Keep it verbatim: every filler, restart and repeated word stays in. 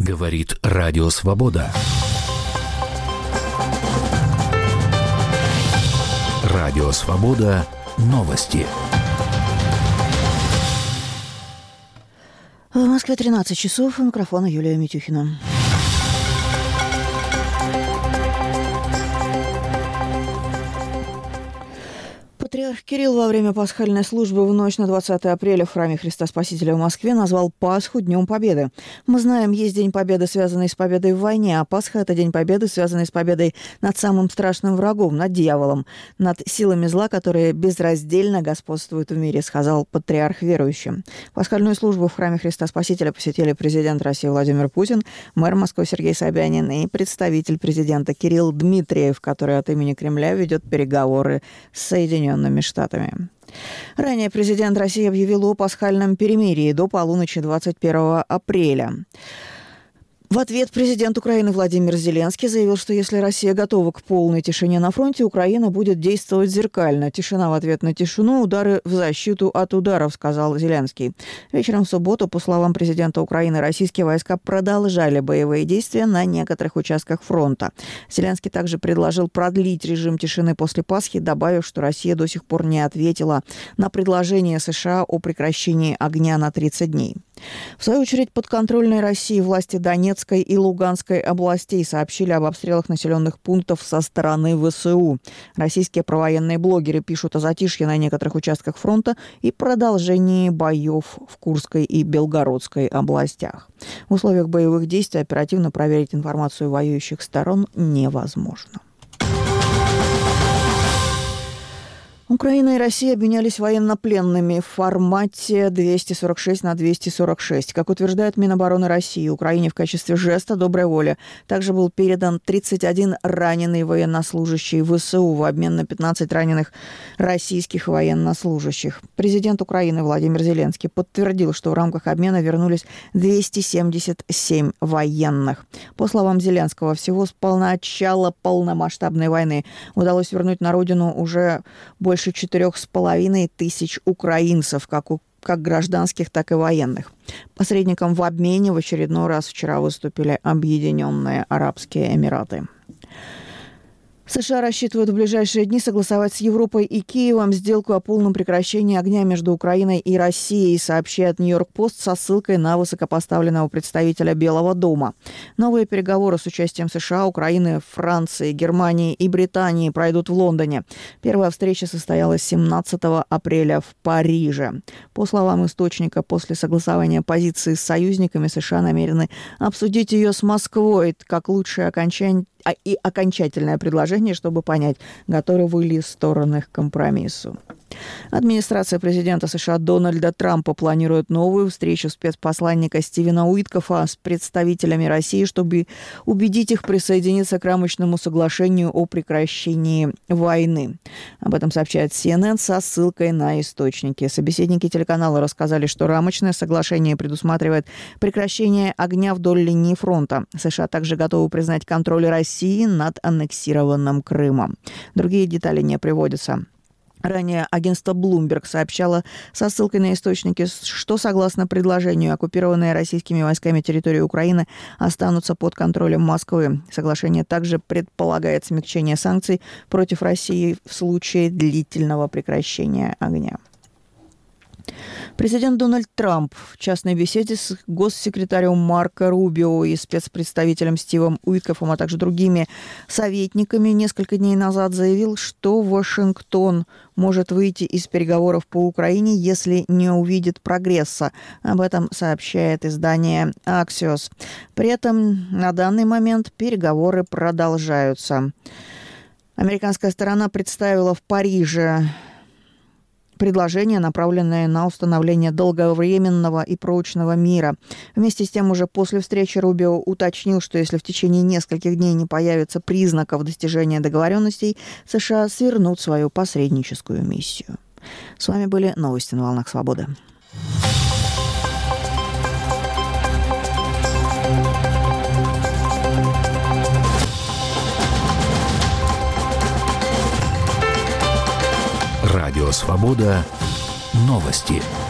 Говорит Радио Свобода. Радио Свобода. Новости. В Москве тринадцать часов. У микрофона Юлия Митюхина. Патриарх Кирилл во время пасхальной службы в ночь на двадцатое апреля в храме Христа Спасителя в Москве назвал Пасху Днем Победы. Мы знаем, есть День Победы, связанный с победой в войне, а Пасха – это День Победы, связанный с победой над самым страшным врагом, над дьяволом, над силами зла, которые безраздельно господствуют в мире, сказал патриарх верующим. Пасхальную службу в храме Христа Спасителя посетили президент России Владимир Путин, мэр Москвы Сергей Собянин и представитель президента Кирилл Дмитриев, который от имени Кремля ведет переговоры с Соединенными Штатами. Ранее президент России объявил о пасхальном перемирии до полуночи двадцать первого апреля. В ответ президент Украины Владимир Зеленский заявил, что если Россия готова к полной тишине на фронте, Украина будет действовать зеркально. Тишина в ответ на тишину, удары в защиту от ударов, сказал Зеленский. Вечером в субботу, по словам президента Украины, российские войска продолжали боевые действия на некоторых участках фронта. Зеленский также предложил продлить режим тишины после Пасхи, добавив, что Россия до сих пор не ответила на предложение США о прекращении огня на тридцать дней. В свою очередь, подконтрольные России власти Донецкой и Луганской областей сообщили об обстрелах населенных пунктов со стороны ВСУ. Российские провоенные блогеры пишут о затишье на некоторых участках фронта и продолжении боев в Курской и Белгородской областях. В условиях боевых действий оперативно проверить информацию воюющих сторон невозможно. Украина и Россия обменялись военнопленными в формате двести сорок шесть на двести сорок шесть. Как утверждает Минобороны России, Украине в качестве жеста доброй воли также был передан тридцать один раненый военнослужащий ВСУ в обмен на пятнадцать раненых российских военнослужащих. Президент Украины Владимир Зеленский подтвердил, что в рамках обмена вернулись двести семьдесят семь военных. По словам Зеленского, всего с начала полномасштабной войны удалось вернуть на родину уже больше Больше четырех с половиной тысяч украинцев, как, у, как гражданских, так и военных. Посредником в обмене в очередной раз вчера выступили Объединенные Арабские Эмираты. США рассчитывают в ближайшие дни согласовать с Европой и Киевом сделку о полном прекращении огня между Украиной и Россией, сообщает Нью-Йорк-Пост со ссылкой на высокопоставленного представителя Белого дома. Новые переговоры с участием США, Украины, Франции, Германии и Британии пройдут в Лондоне. Первая встреча состоялась семнадцатого апреля в Париже. По словам источника, после согласования позиции с союзниками США намерены обсудить ее с Москвой как лучшее окончание и окончательное предложение, чтобы понять, готовы ли стороны к компромиссу. Администрация президента США Дональда Трампа планирует новую встречу спецпосланника Стивена Уиткофа с представителями России, чтобы убедить их присоединиться к рамочному соглашению о прекращении войны. Об этом сообщает си эн эн со ссылкой на источники. Собеседники телеканала рассказали, что рамочное соглашение предусматривает прекращение огня вдоль линии фронта. США также готовы признать контроль России над аннексированным Крымом. Другие детали не приводятся. Ранее агентство Bloomberg сообщало со ссылкой на источники, что, согласно предложению, оккупированные российскими войсками территории Украины останутся под контролем Москвы. Соглашение также предполагает смягчение санкций против России в случае длительного прекращения огня. Президент Дональд Трамп в частной беседе с госсекретарем Марко Рубио и спецпредставителем Стивом Уиткофом, а также другими советниками несколько дней назад заявил, что Вашингтон может выйти из переговоров по Украине, если не увидит прогресса. Об этом сообщает издание Axios. При этом на данный момент переговоры продолжаются. Американская сторона представила в Париже предложение, направленное на установление долговременного и прочного мира. Вместе с тем, уже после встречи Рубио уточнил, что если в течение нескольких дней не появится признаков достижения договоренностей, США свернут свою посредническую миссию. С вами были новости на волнах Свободы. Радио Свобода. Новости.